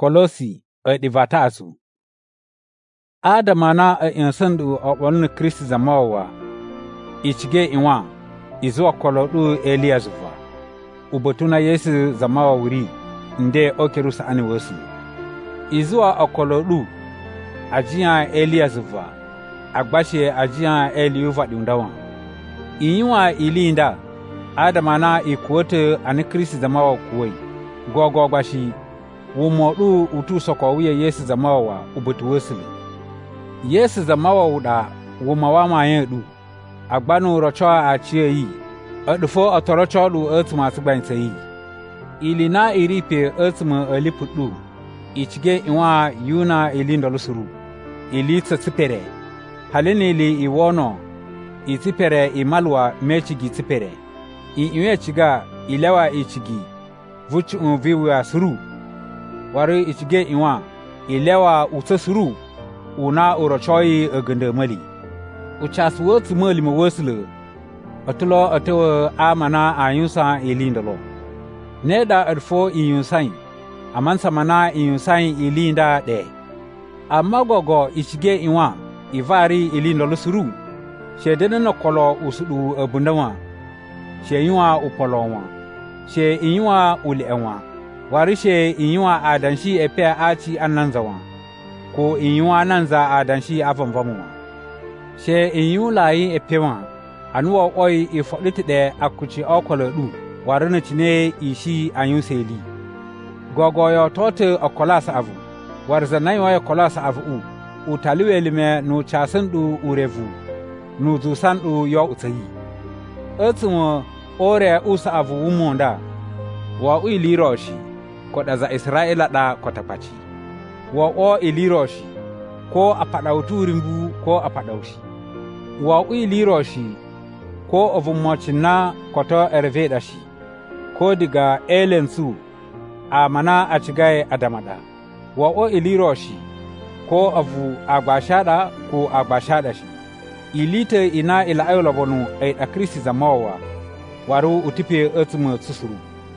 Kolosi divatasu. Adamana insandu wani Kristi zamawa ichige inwa izuwa kolodu Eliazuva. Ubotuna Yesu zamawa wuri nde okerusa ani wasu. Izuwa okolodu ajiya Eliazuva agbashe ajiya Eliuva diundawa. Inywa ilinda Adamana ikuote ani Kristi zamawa kuwei. Gogo agbashi wumodu utu sokowiye Yesu zamawa ubotu wasili. Yesu zamawa uda wumawama yedu agbanu rochoa achie yi adufo atorocho du atuma sigbanse yi ilina iripe atuma alipudu ichige inwa yuna ilindolosuru ili tsipere halenili iwono itipere imalwa mechigi tipere iwe chiga ilewa ichigi vuchu viwa suru wari ichige inwa ilewa utsasuru una urochoi agende mali uchaswo tmali mwosle atlo atwa amana ayusa ilindalo neda adfo iyusain amansa mana iyusain ilinda de amagogo ichige inwa ivari ilindalo suru shedene no kolo usudu abundawa sheyuwa upolonwa she inywa ulewa warishe inywa adanshi epe achi ananzawa ko inywa nanza adanshi avamvamuwa she inyu lai epewa anuwa oi ifoditide akuchi okolodu warana chine ishi anyuseli gogoyo tote okolasa avu warzanai wa okolasa avu utaliwelime no chasandu urevu no zusandu yo utayi atsumo ore usa avu umonda wa uiliroshi kodaza Israela da kotapachi wa o iliroshi ko apadauturimbu ko apadaushi wa uiliroshi ko ovumochina koto ervedashi ko diga elensu amana achigaye adamada wa o iliroshi ko avu agbashada ko agbashadashi ilite ina ila ayolobonu ay akrisi zamawa waru utipe atuma susuru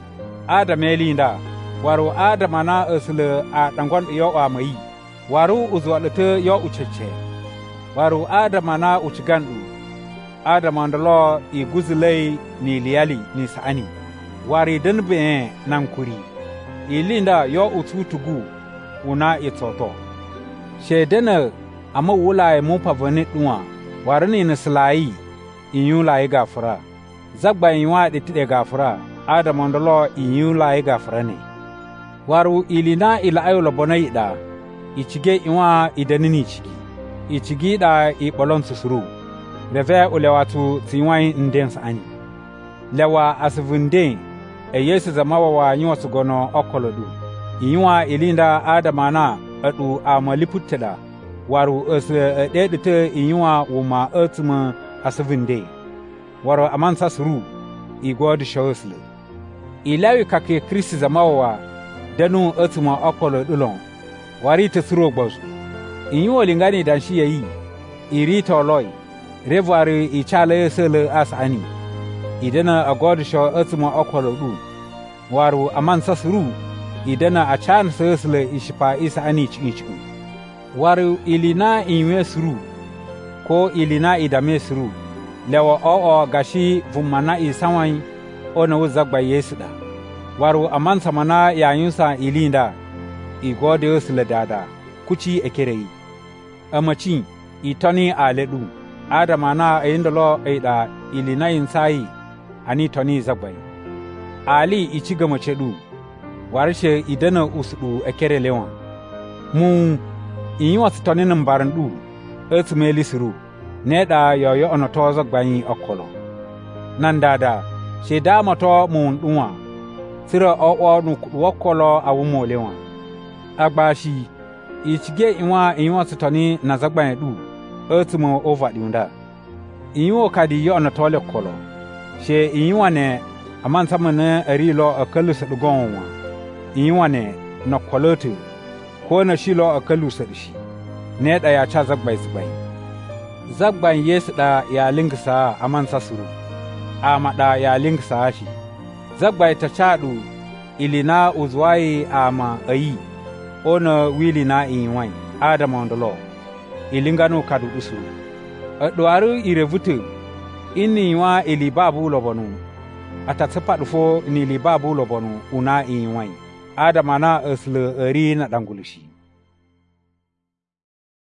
adamelinda waru adamana asle a dangon yo amai waru uzwalete yo ucheche waru adamana uchigandu adamandalo iguzulei ni liali ni saani wari denbe nankuri ilinda yo ututugu una itoto shedena ama wula mu pavane duwa warani naslai inyula gafara zagba inwa de tide gafara adamandalo inyula gafara ne waru ilina ila ayolo bonaida ichige inwa idanini chigi ichigi da ibolon susuru reve ulewatu tiwai ndens ani lewa asvunde Yesu zamawa wa nywa sugono okolodu inwa ilinda adamana adu amaliputela waru as dedete inwa wuma atuma asvunde waru amansa suru igod shawsle ilawi kake Kristi zamawa danu atuma okolodu lon wari tesuro gbozu inwa lingani danshi yayi iri toloi revari ichale sele asani idana agodisho atuma okolodu waru amansa suru idana achan sele ishipa isa ani chichu waru ilina inwe suru ko ilina idame suru lewa oo gashi vumana isawai ona uzagba Yesuda waru amansa mana yayunsa ilinda igode sele dada kuchi ekerei amachi itoni aledu adamana ayindalo aida ilina insai ani toni zagbai ali ichiga machedu warshe idana usudu ekere lewan mu inwa toni nambarandu etmeli siru neda yoyo onoto zagbai okolo nandada sheda mato mun dunwa sira owo nu wokolo awumo lewan agbashi ichige inwa toni na zagbai du etmo over diunda inwo kadi yo na tole kolo she inwa ne amansa mane arilo akalu sadugonwa inwa ne na kolotu ko na shilo akalu sadishi ne da ya cha zagbai Yesu da ya lingsa amansa suru amada ya lingsa shi zagbai ta chadu ilina uzwai ama ayi ona wili na iwai Adama ndolo ilingano kadu usu doaru irevutu inni wa ili babu lobonu atatsepat fo ni li babu lobonu una iwai Adama na asle eri na dangulushi